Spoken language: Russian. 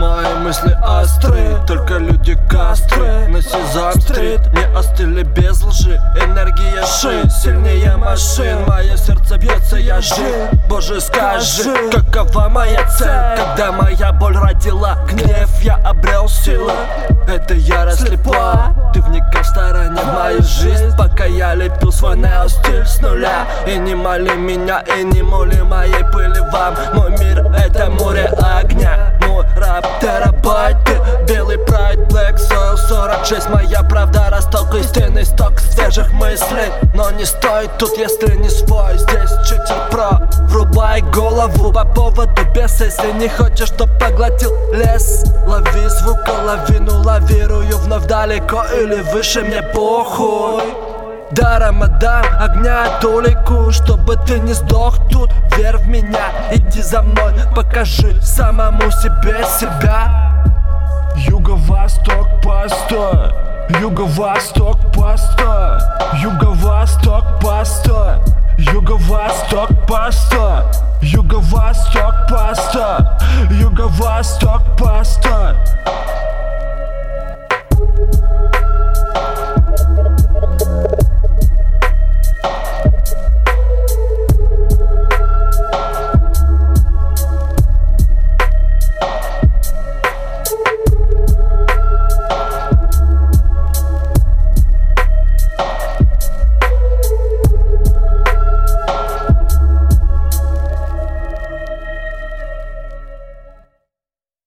мои мысли остры, только люди кастры. На Сезам-стрит не остыли без лжи. Энергия шин, сильнее машин. Мое сердце бьется, я жив. Боже, скажи, какова моя цель? Когда моя боль родила гнев, я обрел силу. Это ярость слепа. Ты вникай в стороне в мою жизнь, пока я лепил свой неостиль с нуля. И не моли меня, и не моли моей пыли вам. Мой мир — это море огня. Мой рап — терабайты. Белый прайд, Black Soul 46. Моя правда, росток истинный сток свежих мыслей. Но не стоит тут, если не свой. Здесь читер про. Врубай голову по поводу беса. Если не хочешь, то поглотил лес. Лови звука, лавину, лавирую вновь далеко или выше, мне похуй. Даром отдам огня толику, чтобы ты не сдох тут. Верь в меня, иди за мной, покажи самому себе себя. Юго-восток, постой. Юго-восток, постой. Юго-восток, постой. Юго-восток, постой. Юго-восток, постой. Юго-восток, постой.